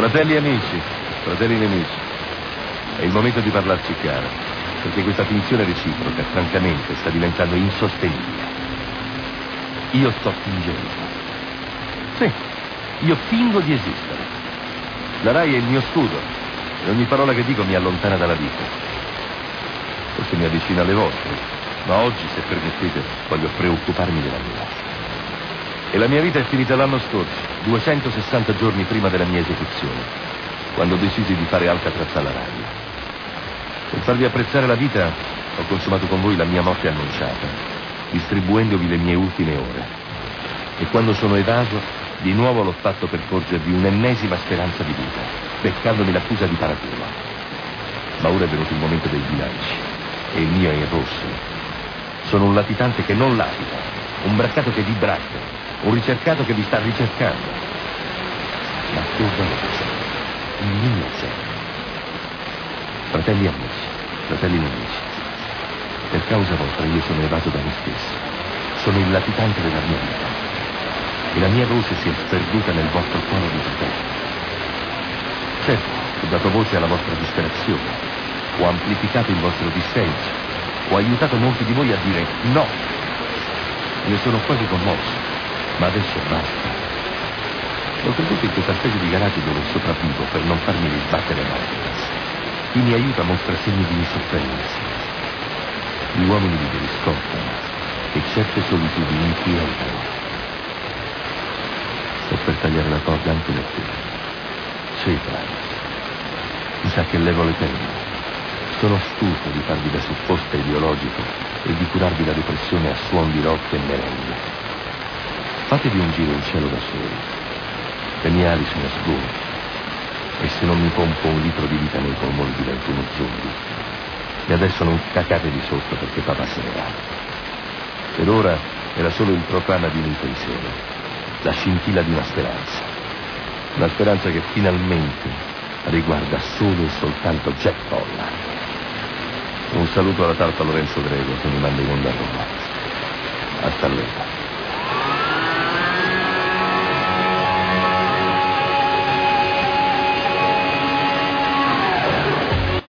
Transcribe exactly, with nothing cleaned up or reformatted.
Fratelli e amici, fratelli nemici, è il momento di parlarci chiaro, perché questa finzione reciproca, francamente, sta diventando insostenibile. Io sto fingendo. Sì, io fingo di esistere. La Rai è il mio scudo e ogni parola che dico mi allontana dalla vita. Forse mi avvicina alle vostre, ma oggi, se permettete, voglio preoccuparmi della mia. E la mia vita è finita l'anno scorso, duecentosessanta giorni prima della mia esecuzione, quando decisi di fare Alcatraz alla radio. Per farvi apprezzare la vita, ho consumato con voi la mia morte annunciata, distribuendovi le mie ultime ore. E quando sono evaso, di nuovo l'ho fatto per porgervi un'ennesima speranza di vita, beccandomi l'accusa di paraculo. Ma ora è venuto il momento dei bilanci, e il mio è in rosso. Sono un latitante che non latita, un braccato che vi bracca, un ricercato che vi sta ricercando. Ma che doloroso, il mio cielo. Fratelli amici, fratelli nemici, per causa vostra io sono evaso da me stesso. Sono il latitante della mia vita. E la mia voce si è sperduta nel vostro coro di fratelli. Certo, ho dato voce alla vostra disperazione, ho amplificato il vostro dissenso, ho aiutato molti di voi a dire no. Ne sono quasi commosso. Ma adesso basta. Ho creduto in questa specie di garage dove sopravvivo per non farmi risbattere mai. Chi mi aiuta mostra segni di insofferenza. Gli uomini liberi scottano e certe solitudini inquietano. Sto per tagliare la corda anche da te. Sì, Franz. Mi sa che levo le penne. Sono stufo di farvi da supposta ideologico e di curarvi la depressione a suon di rock e merende. Fatevi un giro in cielo da soli. Le mie ali sono sgonfie. E se non mi pompo un litro di vita nei polmoni divento uno zombie. E adesso non cacate di sotto perché papà se ne va. Per ora era solo il proclama di un'intenzione, la scintilla di una speranza. Una speranza che finalmente riguarda solo e soltanto Jack Pollard. Un saluto alla talpa Lorenzo Greco che mi manda in onda a Roma. Hasta luego.